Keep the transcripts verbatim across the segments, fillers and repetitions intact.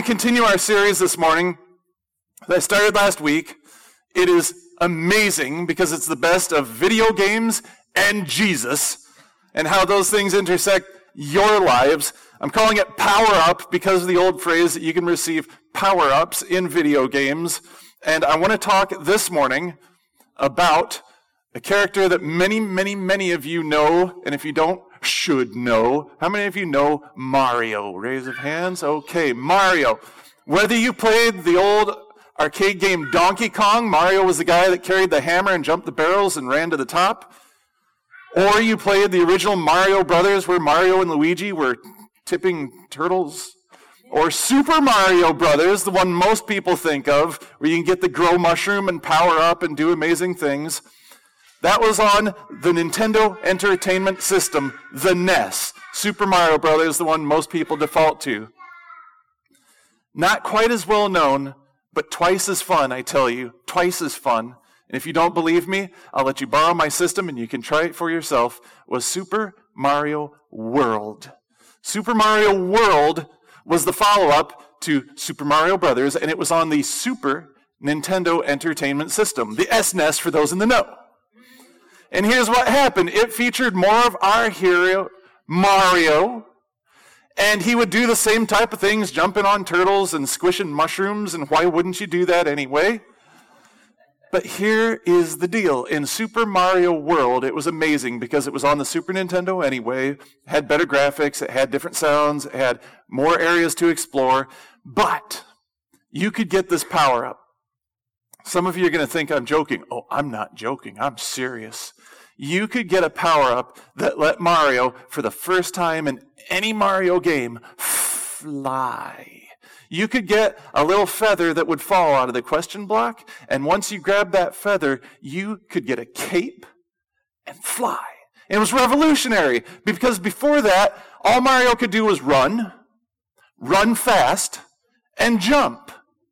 continue our series this morning that I started last week. It is amazing because it's the best of video games and Jesus and how those things intersect your lives. I'm calling it Power Up because of the old phrase that you can receive power-ups in video games. And I want to talk this morning about a character that many, many, many of you know, and if you don't, should know. How many of you know Mario? Raise of hands. Okay, Mario. Whether you played the old arcade game Donkey Kong, Mario was the guy that carried the hammer and jumped the barrels and ran to the top, or you played the original Mario Brothers where Mario and Luigi were tipping turtles, or Super Mario Brothers, the one most people think of, where you can get the grow mushroom and power up and do amazing things. That was on the Nintendo Entertainment System, the N E S. Super Mario Brothers, the one most people default to. Not quite as well known, but twice as fun, I tell you. Twice as fun. And if you don't believe me, I'll let you borrow my system and you can try it for yourself, was Super Mario World. Super Mario World was the follow-up to Super Mario Brothers, and it was on the Super Nintendo Entertainment System, the S N E S for those in the know. And here's what happened. It featured more of our hero, Mario, and he would do the same type of things, jumping on turtles and squishing mushrooms, and why wouldn't you do that anyway? But here is the deal. In Super Mario World, it was amazing because it was on the Super Nintendo anyway. It had better graphics, it had different sounds, it had more areas to explore, but you could get this power-up. Some of you are going to think I'm joking. Oh, I'm not joking. I'm serious. You could get a power-up that let Mario, for the first time in any Mario game, fly. You could get a little feather that would fall out of the question block, and once you grab that feather, you could get a cape and fly. It was revolutionary, because before that, all Mario could do was run, run fast, and jump.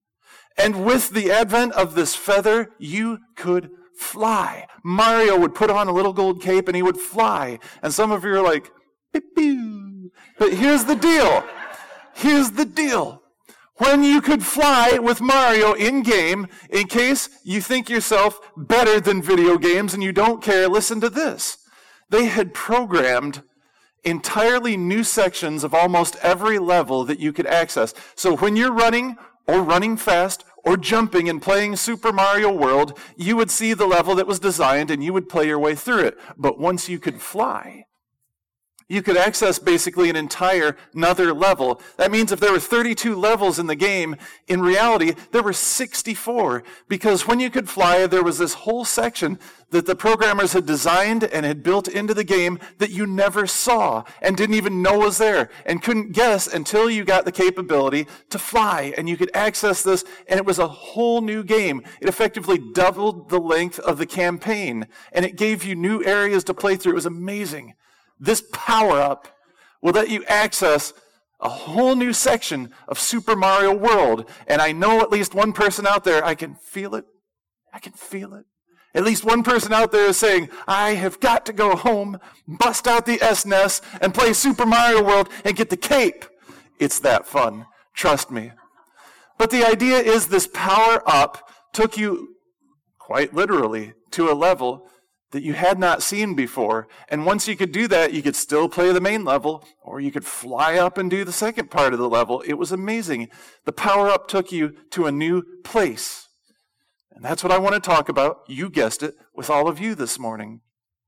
And with the advent of this feather, you could fly. Mario would put on a little gold cape and he would fly. And some of you are like, beep-boo. But here's the deal. Here's the deal. When you could fly with Mario in-game, in case you think yourself better than video games and you don't care, listen to this. They had programmed entirely new sections of almost every level that you could access. So when you're running or running fast, or jumping and playing Super Mario World, you would see the level that was designed and you would play your way through it. But once you could fly, you could access basically an entire another level. That means if there were thirty-two levels in the game, in reality, there were sixty-four. Because when you could fly, there was this whole section that the programmers had designed and had built into the game that you never saw and didn't even know was there and couldn't guess until you got the capability to fly. And you could access this, and it was a whole new game. It effectively doubled the length of the campaign, and it gave you new areas to play through. It was amazing. This power-up will let you access a whole new section of Super Mario World. And I know at least one person out there, I can feel it. I can feel it. At least one person out there is saying, I have got to go home, bust out the S N E S, and play Super Mario World and get the cape. It's that fun. Trust me. But the idea is this power-up took you, quite literally, to a level that you had not seen before. And once you could do that, you could still play the main level, or you could fly up and do the second part of the level. It was amazing. The power-up took you to a new place. And that's what I want to talk about, you guessed it, with all of you this morning.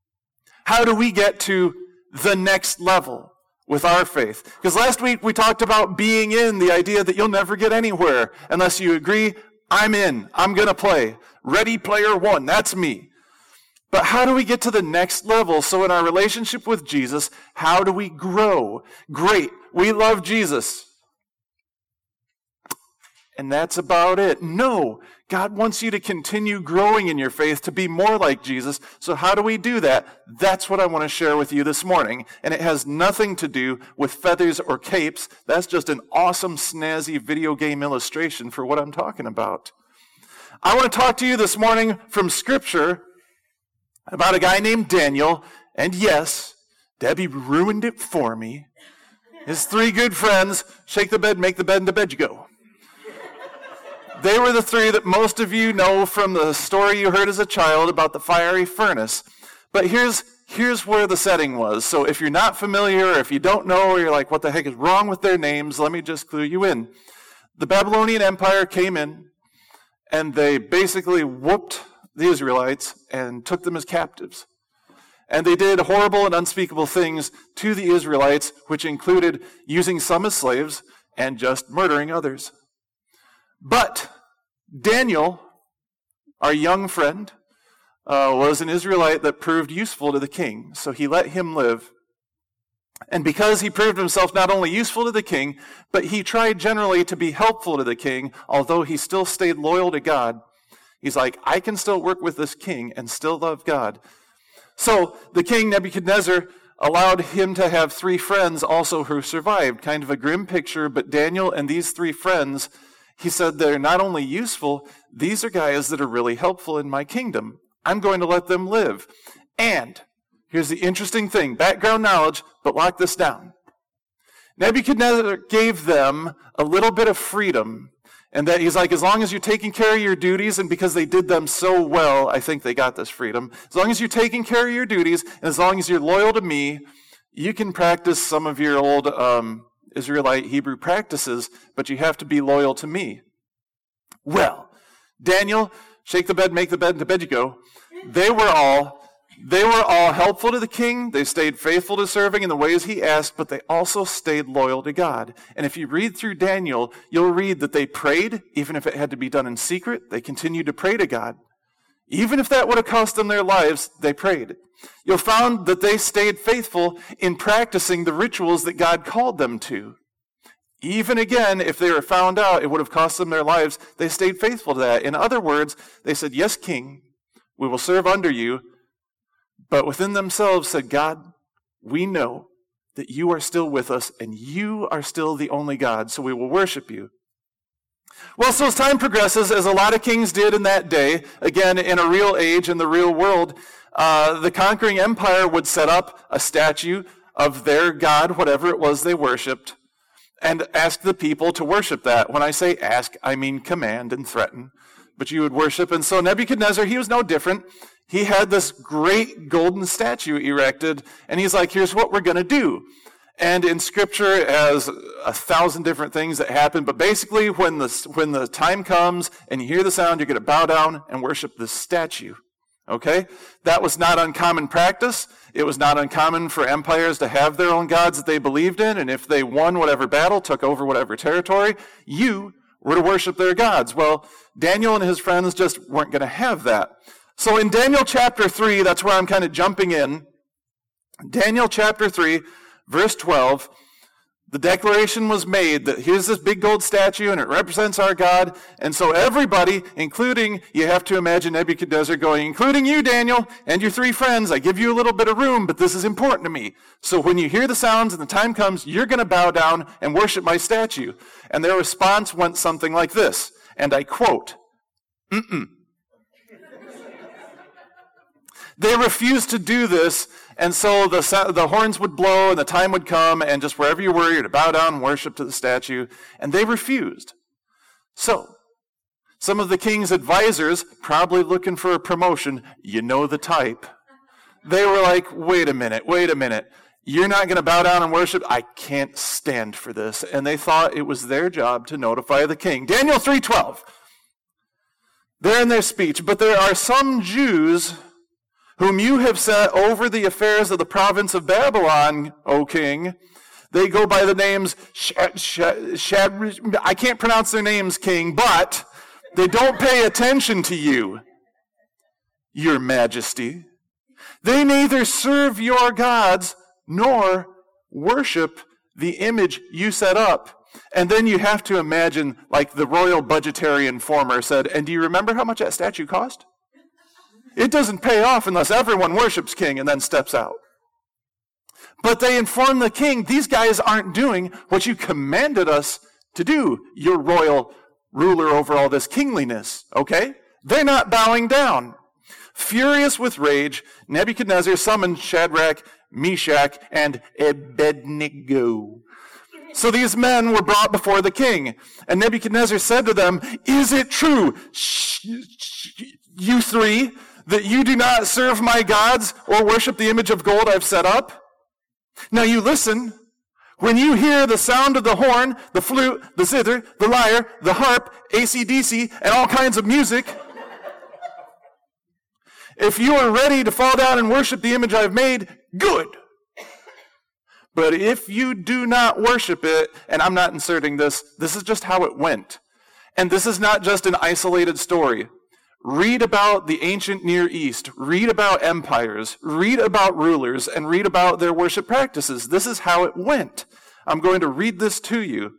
How do we get to the next level with our faith? Because last week we talked about being in, the idea that you'll never get anywhere unless you agree, I'm in, I'm going to play. Ready Player One, that's me. But how do we get to the next level? So in our relationship with Jesus, how do we grow? Great, we love Jesus. And that's about it. No, God wants you to continue growing in your faith, to be more like Jesus. So how do we do that? That's what I want to share with you this morning. And it has nothing to do with feathers or capes. That's just an awesome, snazzy video game illustration for what I'm talking about. I want to talk to you this morning from Scripture about a guy named Daniel. And yes, Debbie ruined it for me. His three good friends, shake the bed, make the bed, and to bed you go. They were the three that most of you know from the story you heard as a child about the fiery furnace. But here's here's where the setting was. So if you're not familiar, or if you don't know, or you're like, what the heck is wrong with their names, let me just clue you in. The Babylonian Empire came in, and they basically whooped the Israelites and took them as captives. And they did horrible and unspeakable things to the Israelites, which included using some as slaves and just murdering others. But Daniel, our young friend, uh, was an Israelite that proved useful to the king, so he let him live. And because he proved himself not only useful to the king, but he tried generally to be helpful to the king, although he still stayed loyal to God. He's like, I can still work with this king and still love God. So the king Nebuchadnezzar allowed him to have three friends also who survived. Kind of a grim picture, but Daniel and these three friends, he said, they're not only useful, these are guys that are really helpful in my kingdom. I'm going to let them live. And here's the interesting thing, background knowledge, but lock this down. Nebuchadnezzar gave them a little bit of freedom, and that he's like, as long as you're taking care of your duties, and because they did them so well, I think they got this freedom. As long as you're taking care of your duties, and as long as you're loyal to me, you can practice some of your old um, Israelite Hebrew practices, but you have to be loyal to me. Well, Daniel, shake the bed, make the bed, and to bed you go. They were all They were all helpful to the king. They stayed faithful to serving in the ways he asked, but they also stayed loyal to God. And if you read through Daniel, you'll read that they prayed, even if it had to be done in secret. They continued to pray to God. Even if that would have cost them their lives, they prayed. You'll find that they stayed faithful in practicing the rituals that God called them to. Even again, if they were found out, it would have cost them their lives. They stayed faithful to that. In other words, they said, yes, king, we will serve under you. But within themselves said, God, we know that you are still with us and you are still the only God, so we will worship you. Well, so as time progresses, as a lot of kings did in that day, again, in a real age, in the real world, uh, the conquering empire would set up a statue of their God, whatever it was they worshipped, and ask the people to worship that. When I say ask, I mean command and threaten. But you would worship. And so Nebuchadnezzar, he was no different. He had this great golden statue erected, and he's like, here's what we're going to do. And in Scripture, it has a thousand different things that happen, but basically when the, when the time comes and you hear the sound, you're going to bow down and worship this statue. Okay? That was not uncommon practice. It was not uncommon for empires to have their own gods that they believed in, and if they won whatever battle, took over whatever territory, you were to worship their gods. Well, Daniel and his friends just weren't going to have that. So in Daniel chapter three, that's where I'm kind of jumping in. Daniel chapter three, verse twelve, the declaration was made that here's this big gold statue and it represents our God. And so everybody, including, you have to imagine Nebuchadnezzar going, including you, Daniel, and your three friends, I give you a little bit of room, but this is important to me. So when you hear the sounds and the time comes, you're going to bow down and worship my statue. And their response went something like this, and I quote, mm-mm. They refused to do this, and so the, the horns would blow and the time would come, and just wherever you were, you're to bow down and worship to the statue, and they refused. So, some of the king's advisors, probably looking for a promotion, you know the type, they were like, wait a minute, wait a minute, you're not going to bow down and worship? I can't stand for this. And they thought it was their job to notify the king. Daniel three twelve, they're in their speech, but there are some Jews whom you have set over the affairs of the province of Babylon, O king. They go by the names, Shad, Shad, Shad, I can't pronounce their names, king, but they don't pay attention to you, your majesty. They neither serve your gods nor worship the image you set up. And then you have to imagine, like the royal budgetary informer said, and do you remember how much that statue cost? It doesn't pay off unless everyone worships king and then steps out. But they inform the king, these guys aren't doing what you commanded us to do, your royal ruler over all this kingliness, okay? They're not bowing down. Furious with rage, Nebuchadnezzar summoned Shadrach, Meshach, and Abednego. So these men were brought before the king. And Nebuchadnezzar said to them, is it true, you three, that you do not serve my gods or worship the image of gold I've set up? Now you listen. When you hear the sound of the horn, the flute, the zither, the lyre, the harp, A C D C, and all kinds of music, if you are ready to fall down and worship the image I've made, good. But if you do not worship it, and I'm not inserting this, this is just how it went. And this is not just an isolated story. Read about the ancient Near East. Read about empires. Read about rulers, and read about their worship practices. This is how it went. I'm going to read this to you.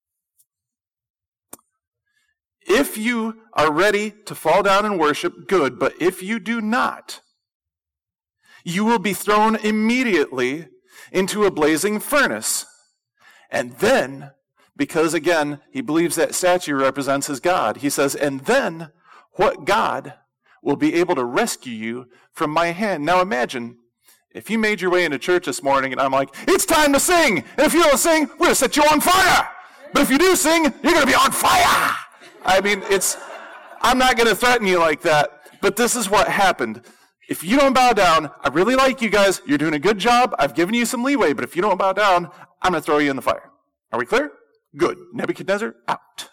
If you are ready to fall down and worship, good. But if you do not, you will be thrown immediately into a blazing furnace. And then, because again, he believes that statue represents his God, he says, and then what God will be able to rescue you from my hand. Now imagine, if you made your way into church this morning and I'm like, it's time to sing. And if you don't sing, we're going to set you on fire. But if you do sing, you're going to be on fire. I mean, it's, I'm not going to threaten you like that. But this is what happened. If you don't bow down, I really like you guys. You're doing a good job. I've given you some leeway. But if you don't bow down, I'm going to throw you in the fire. Are we clear? Good. Nebuchadnezzar, out.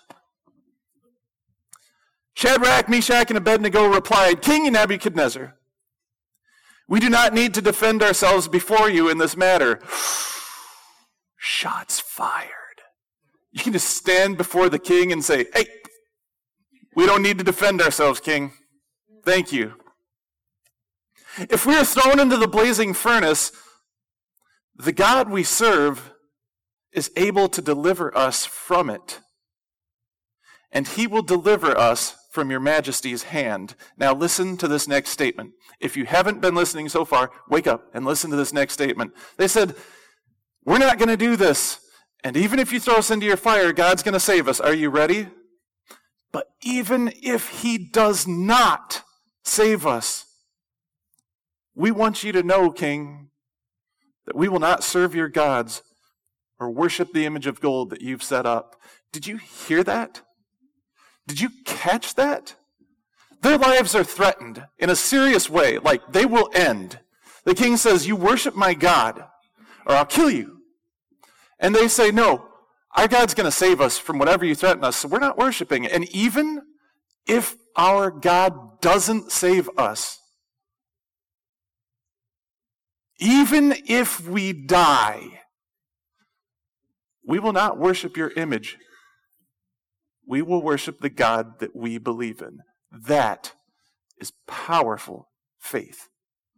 Shadrach, Meshach, and Abednego replied, King Nebuchadnezzar, we do not need to defend ourselves before you in this matter. Shots fired. You can just stand before the king and say, hey, we don't need to defend ourselves, king. Thank you. If we are thrown into the blazing furnace, the God we serve is able to deliver us from it. And he will deliver us from your majesty's hand. Now listen to this next statement. If you haven't been listening so far, wake up and listen to this next statement. They said, we're not going to do this. And even if you throw us into your fire, God's going to save us. Are you ready? But even if he does not save us, we want you to know, king, that we will not serve your gods or worship the image of gold that you've set up. Did you hear that? Did you catch that? Their lives are threatened in a serious way, like they will end. The king says, you worship my God, or I'll kill you. And they say, no, our God's going to save us from whatever you threaten us, so we're not worshiping. And even if our God doesn't save us, even if we die, we will not worship your image. We will worship the God that we believe in. That is powerful faith.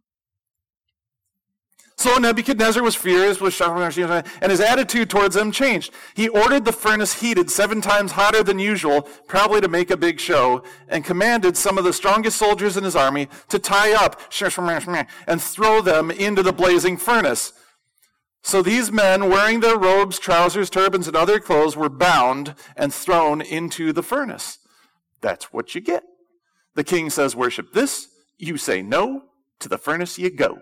So Nebuchadnezzar was furious with Shadrach, and his attitude towards them changed. He ordered the furnace heated seven times hotter than usual, probably to make a big show, and commanded some of the strongest soldiers in his army to tie up and throw them into the blazing furnace. So these men, wearing their robes, trousers, turbans, and other clothes, were bound and thrown into the furnace. That's what you get. The king says, worship this. You say no. To the furnace you go.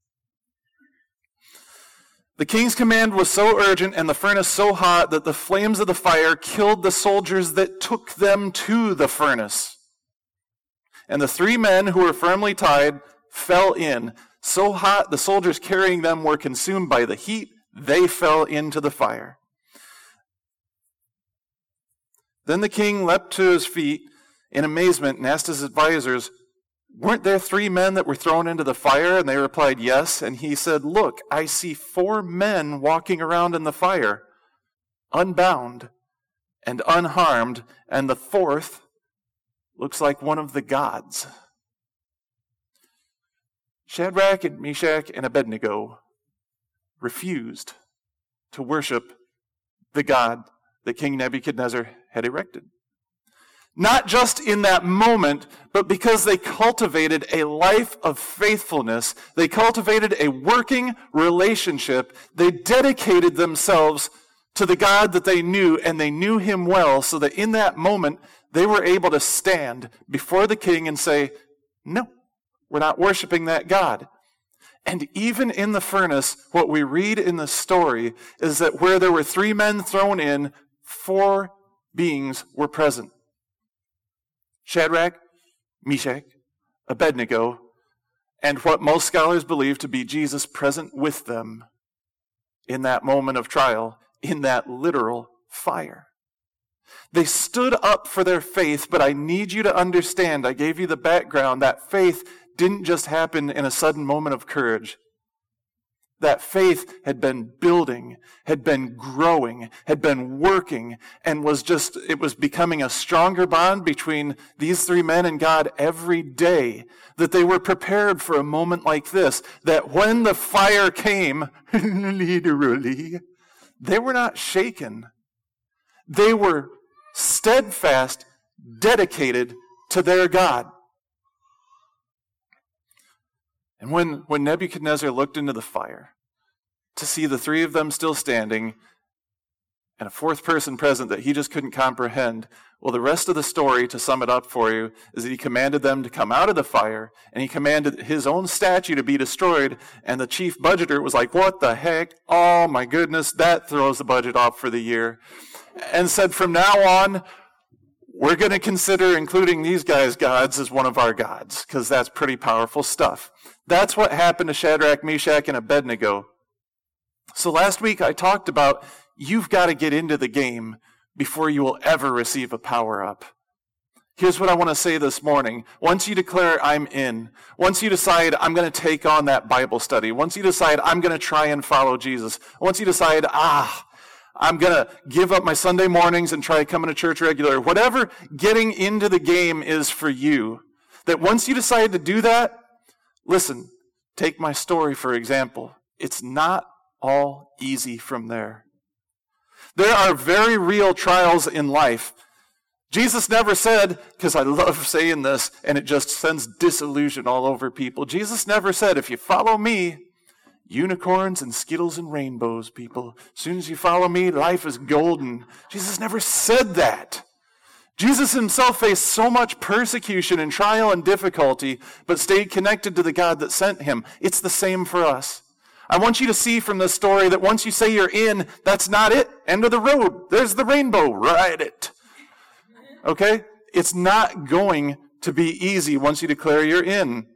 The king's command was so urgent and the furnace so hot that the flames of the fire killed the soldiers that took them to the furnace. And the three men who were firmly tied fell in. So hot the soldiers carrying them were consumed by the heat. They fell into the fire. Then the king leapt to his feet in amazement and asked his advisors, weren't there three men that were thrown into the fire? And they replied, yes. And he said, look, I see four men walking around in the fire, unbound and unharmed, and the fourth looks like one of the gods. Shadrach and Meshach and Abednego refused to worship the God that King Nebuchadnezzar had erected. Not just in that moment, but because they cultivated a life of faithfulness. They cultivated a working relationship. They dedicated themselves to the God that they knew, and they knew him well, so that in that moment, they were able to stand before the king and say, no, we're not worshiping that God. And even in the furnace, what we read in the story is that where there were three men thrown in, four beings were present. Shadrach, Meshach, Abednego, and what most scholars believe to be Jesus present with them in that moment of trial, in that literal fire. They stood up for their faith, but I need you to understand, I gave you the background, that faith didn't just happen in a sudden moment of courage. That faith had been building, had been growing, had been working, and was just, it was becoming a stronger bond between these three men and God every day, that they were prepared for a moment like this, that when the fire came, literally, they were not shaken. They were steadfast, dedicated to their God. And when, when Nebuchadnezzar looked into the fire to see the three of them still standing and a fourth person present that he just couldn't comprehend, well, the rest of the story, to sum it up for you, is that he commanded them to come out of the fire, and he commanded his own statue to be destroyed, and the chief budgeter was like, what the heck? Oh my goodness, that throws the budget off for the year. And said, from now on, we're going to consider including these guys' gods as one of our gods, because that's pretty powerful stuff. That's what happened to Shadrach, Meshach, and Abednego. So last week I talked about you've got to get into the game before you will ever receive a power-up. Here's what I want to say this morning. Once you declare I'm in, once you decide I'm going to take on that Bible study, once you decide I'm going to try and follow Jesus, once you decide, ah, I'm going to give up my Sunday mornings and try coming to church regular, whatever getting into the game is for you, that once you decide to do that, listen, take my story for example. It's not all easy from there. There are very real trials in life. Jesus never said, because I love saying this, and it just sends disillusion all over people. Jesus never said, if you follow me, unicorns and Skittles and rainbows, people. As soon as you follow me, life is golden. Jesus never said that. Jesus himself faced so much persecution and trial and difficulty, but stayed connected to the God that sent him. It's the same for us. I want you to see from this story that once you say you're in, that's not it. End of the road. There's the rainbow. Ride it. Okay? It's not going to be easy once you declare you're in.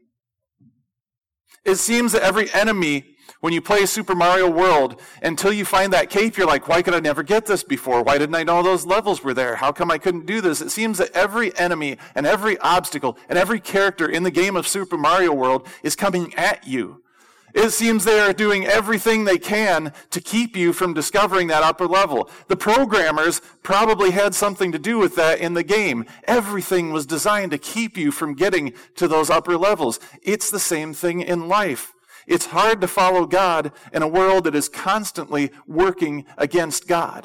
It seems that every enemy, when you play Super Mario World, until you find that cape, you're like, why could I never get this before? Why didn't I know those levels were there? How come I couldn't do this? It seems that every enemy and every obstacle and every character in the game of Super Mario World is coming at you. It seems they are doing everything they can to keep you from discovering that upper level. The programmers probably had something to do with that in the game. Everything was designed to keep you from getting to those upper levels. It's the same thing in life. It's hard to follow God in a world that is constantly working against God.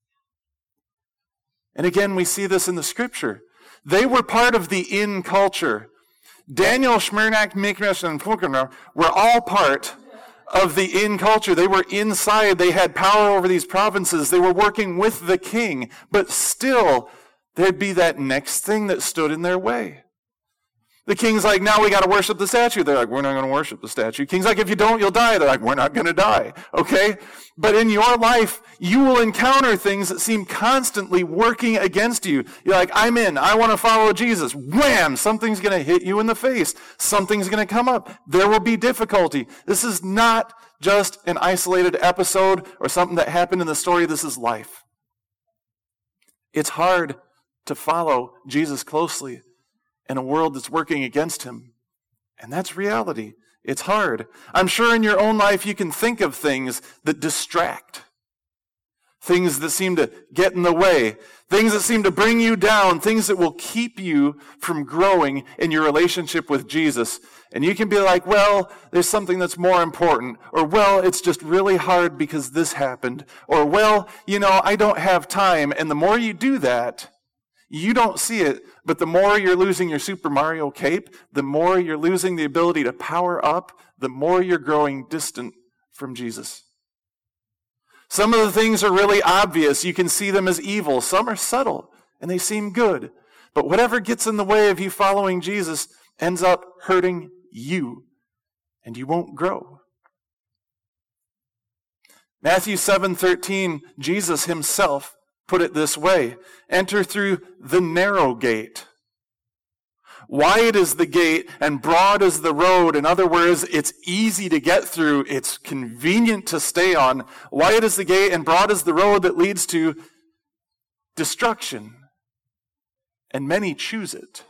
And again, we see this in the scripture. They were part of the in culture. Daniel, Smyrnak, Mikmash, and Pulkana were all part of the in culture. They were inside. They had power over these provinces. They were working with the king. But still, there'd be that next thing that stood in their way. The king's like, now we got to worship the statue. They're like, we're not going to worship the statue. King's like, if you don't, you'll die. They're like, we're not going to die. Okay? But in your life, you will encounter things that seem constantly working against you. You're like, I'm in. I want to follow Jesus. Wham! Something's going to hit you in the face. Something's going to come up. There will be difficulty. This is not just an isolated episode or something that happened in the story. This is life. It's hard to follow Jesus closely in a world that's working against him. And that's reality. It's hard. I'm sure in your own life you can think of things that distract. Things that seem to get in the way. Things that seem to bring you down. Things that will keep you from growing in your relationship with Jesus. And you can be like, well, there's something that's more important. Or, well, it's just really hard because this happened. Or, well, you know, I don't have time. And the more you do that, you don't see it, but the more you're losing your Super Mario cape, the more you're losing the ability to power up, the more you're growing distant from Jesus. Some of the things are really obvious. You can see them as evil. Some are subtle, and they seem good. But whatever gets in the way of you following Jesus ends up hurting you. and you won't grow. Matthew seven thirteen, Jesus himself put it this way, enter through the narrow gate. Wide is the gate and broad is the road. In other words, it's easy to get through. It's convenient to stay on. Wide is the gate and broad is the road that leads to destruction. And many choose it.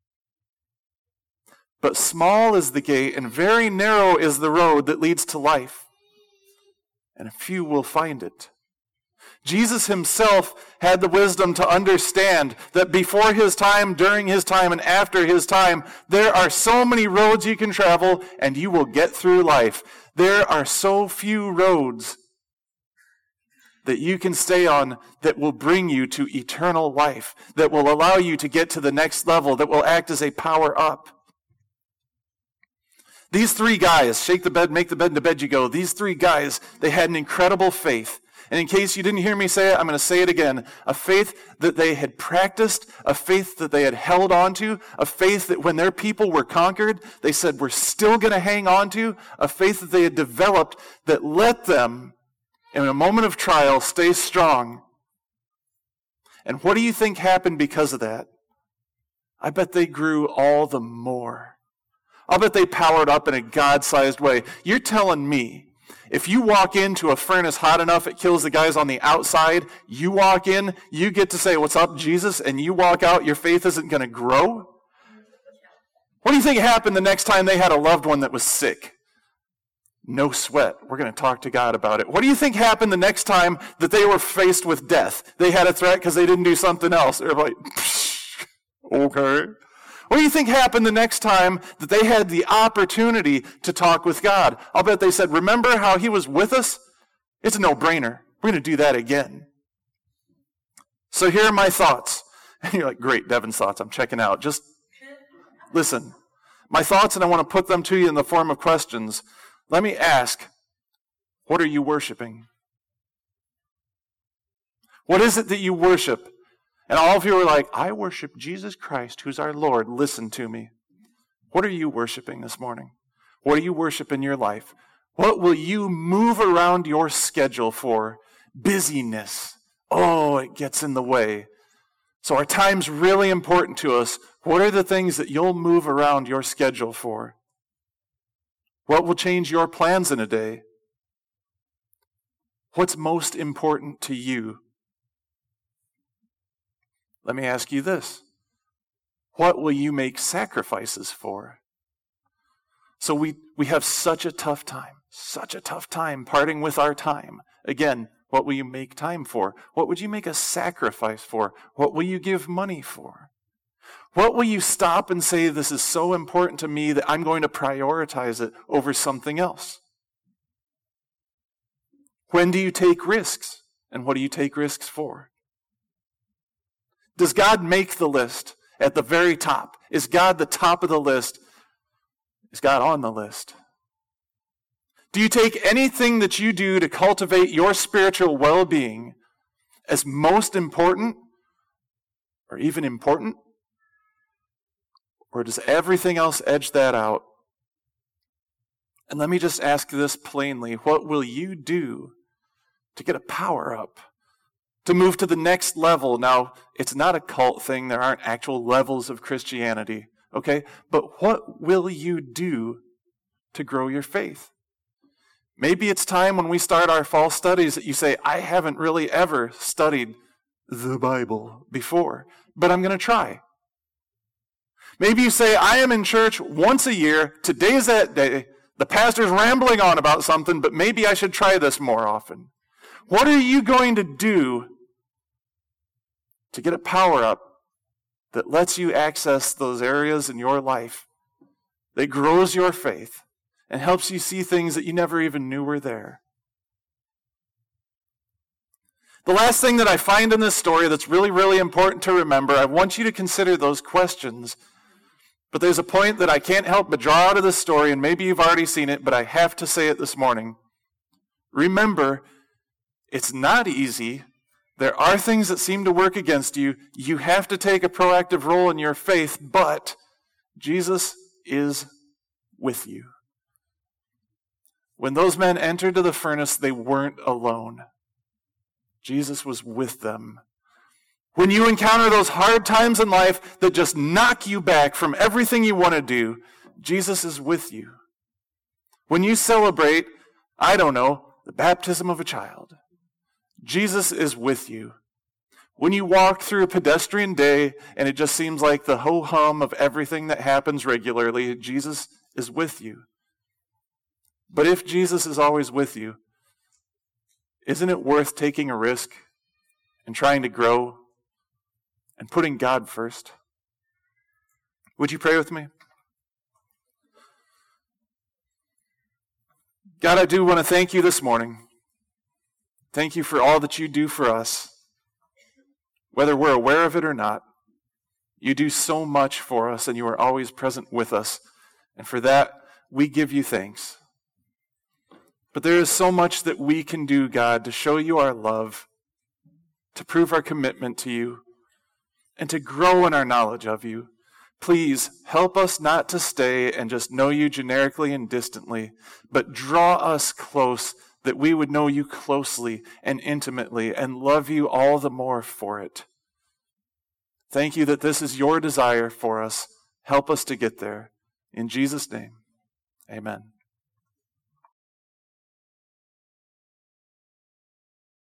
But small is the gate and very narrow is the road that leads to life. And a few will find it. Jesus himself had the wisdom to understand that before his time, during his time, and after his time, there are so many roads you can travel and you will get through life. There are so few roads that you can stay on that will bring you to eternal life, that will allow you to get to the next level, that will act as a power up. These three guys, shake the bed, make the bed, and to bed you go. These three guys, they had an incredible faith. And in case you didn't hear me say it, I'm going to say it again. A faith that they had practiced, a faith that they had held on to, a faith that when their people were conquered, they said, we're still going to hang on to, a faith that they had developed that let them, in a moment of trial, stay strong. And what do you think happened because of that? I bet they grew all the more. I'll bet they powered up in a God-sized way. You're telling me, if you walk into a furnace hot enough, it kills the guys on the outside. You walk in, you get to say, what's up, Jesus? And you walk out, your faith isn't going to grow? What do you think happened the next time they had a loved one that was sick? No sweat. We're going to talk to God about it. What do you think happened the next time that they were faced with death? They had a threat because they didn't do something else. They're like, okay. What do you think happened the next time that they had the opportunity to talk with God? I'll bet they said, remember how he was with us? It's a no-brainer. We're going to do that again. So here are my thoughts. And you're like, great, Devin's thoughts. I'm checking out. Just listen. My thoughts, and I want to put them to you in the form of questions. Let me ask, what are you worshiping? What is it that you worship? And all of you are like, I worship Jesus Christ, who's our Lord. Listen to me. What are you worshiping this morning? What do you worship in your life? What will you move around your schedule for? Busyness. Oh, it gets in the way. So our time's really important to us. What are the things that you'll move around your schedule for? What will change your plans in a day? What's most important to you? Let me ask you this. What will you make sacrifices for? So we, we have such a tough time, such a tough time parting with our time. Again, what will you make time for? What would you make a sacrifice for? What will you give money for? What will you stop and say, this is so important to me that I'm going to prioritize it over something else? When do you take risks? And what do you take risks for? Does God make the list at the very top? Is God the top of the list? Is God on the list? Do you take anything that you do to cultivate your spiritual well-being as most important or even important? Or does everything else edge that out? And let me just ask this plainly. What will you do to get a power up? To move to the next level? Now, it's not a cult thing. There aren't actual levels of Christianity. Okay? But what will you do to grow your faith? Maybe it's time when we start our fall studies that you say, I haven't really ever studied the Bible before, but I'm going to try. Maybe you say, I am in church once a year. Today's that day. The pastor's rambling on about something, but maybe I should try this more often. What are you going to do to get a power up that lets you access those areas in your life that grows your faith and helps you see things that you never even knew were there? The last thing that I find in this story that's really, really important to remember, I want you to consider those questions. But there's a point that I can't help but draw out of this story, and maybe you've already seen it, but I have to say it this morning. Remember, it's not easy. There are things that seem to work against you. You have to take a proactive role in your faith, but Jesus is with you. When those men entered to the furnace, they weren't alone. Jesus was with them. When you encounter those hard times in life that just knock you back from everything you want to do, Jesus is with you. When you celebrate, I don't know, the baptism of a child, Jesus is with you. When you walk through a pedestrian day and it just seems like the ho-hum of everything that happens regularly, Jesus is with you. But if Jesus is always with you, isn't it worth taking a risk and trying to grow and putting God first? Would you pray with me? God, I do want to thank you this morning. Thank you for all that you do for us. Whether we're aware of it or not, you do so much for us and you are always present with us. And for that, we give you thanks. But there is so much that we can do, God, to show you our love, to prove our commitment to you, and to grow in our knowledge of you. Please help us not to stay and just know you generically and distantly, but draw us close that we would know you closely and intimately and love you all the more for it. Thank you that this is your desire for us. Help us to get there. In Jesus' name, amen.